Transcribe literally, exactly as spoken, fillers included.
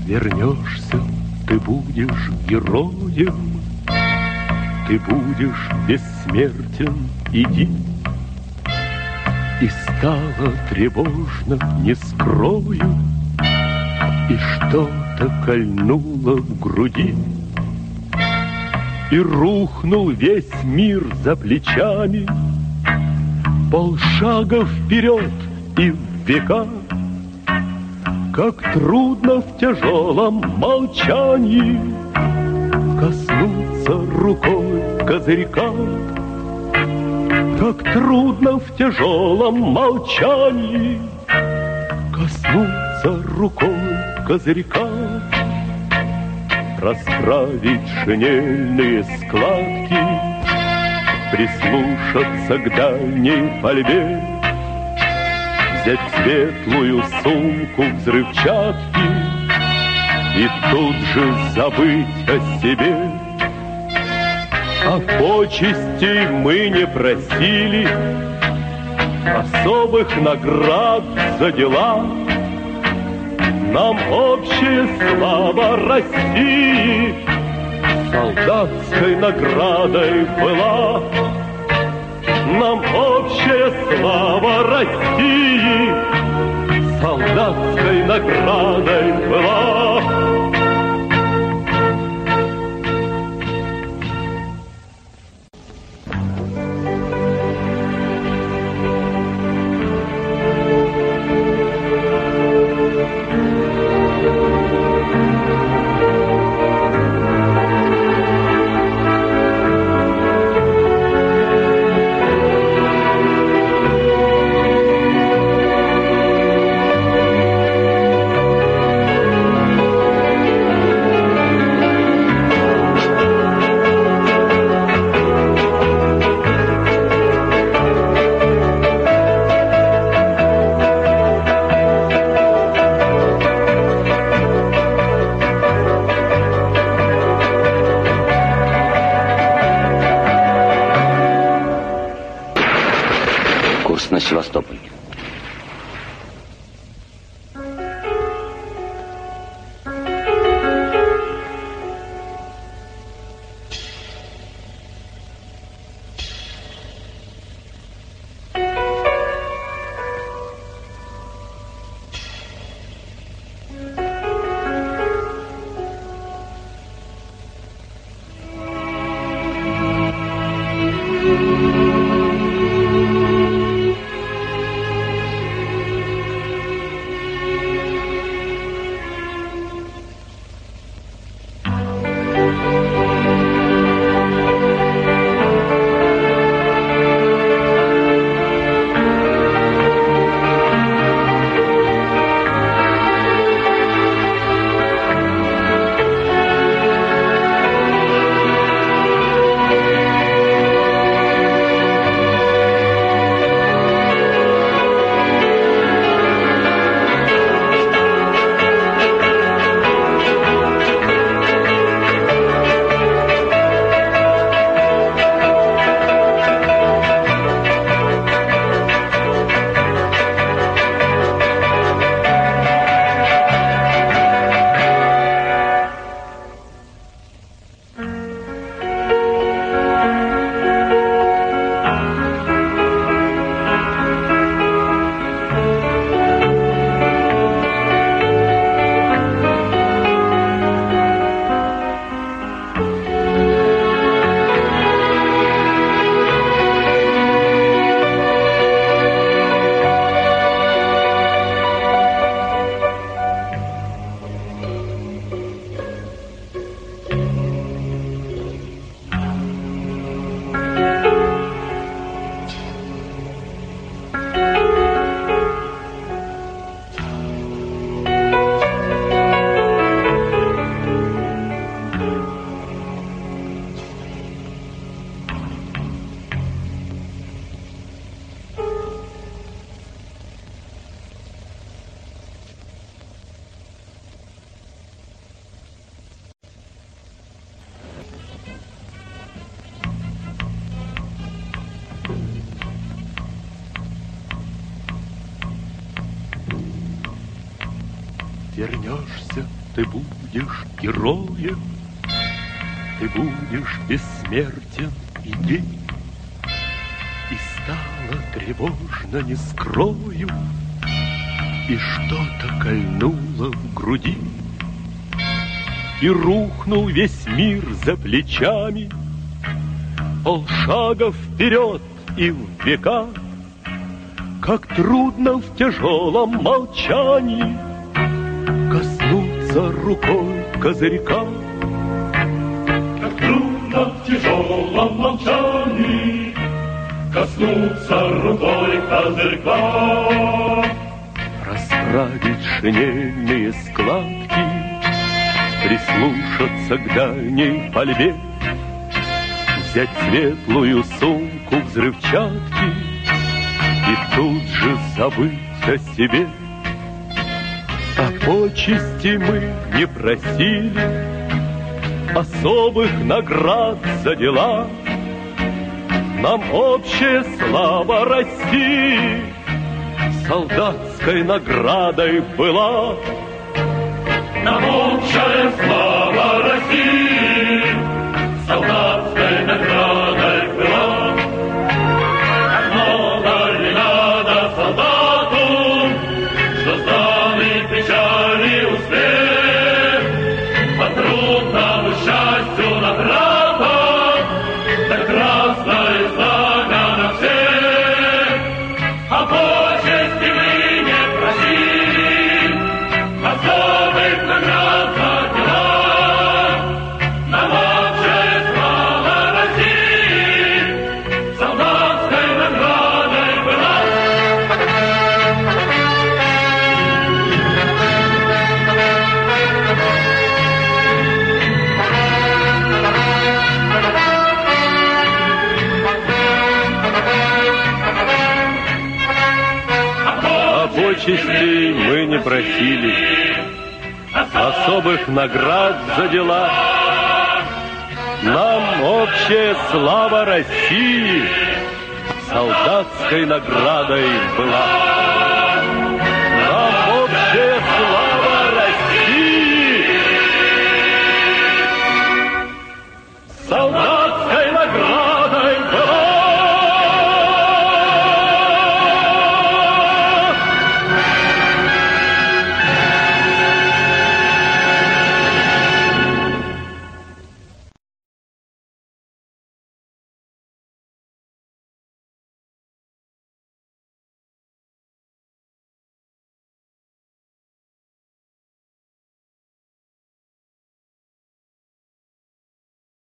Вернешься, ты будешь героем, ты будешь бессмертен, иди. И стало тревожно, не скрою, и что-то кольнуло в груди. И рухнул весь мир за плечами, полшага вперед и в века. Как трудно в тяжелом молчании коснуться рукой козырька. Как трудно в тяжелом молчании коснуться рукой козырька. Расправить шинельные складки, прислушаться к дальней пальбе, взять светлую сумку взрывчатки и тут же забыть о себе. А почестей мы не просили, особых наград за дела. Нам общая слава России солдатской наградой была. Нам общая слава России солдатской наградой была. На Севастополь. Вернешься, ты будешь героем, ты будешь бессмертен и день. И стало тревожно, не скрою, и что-то кольнуло в груди, и рухнул весь мир за плечами, полшага вперед и в века. Как трудно в тяжелом молчании коснуться рукой козырька. Как трудно в тяжелом молчании коснуться рукой козырька. Расправить шинельные складки, прислушаться к дальней пальбе, взять светлую сумку взрывчатки и тут же забыть о себе. А почести мы не просили, особых наград за дела. Нам общая слава России солдатской наградой была. Нам общая слава России солдатской наградой была. Как много не надо солдату, что знамя печали успех. По трудному счастью награда, так красное знамя на всех. А почести мы не просили, особых наград за дела. Нам общая слава России солдатской наградой была. А почестей мы не просили, особых наград за дела. Нам общая слава России солдатской наградой была.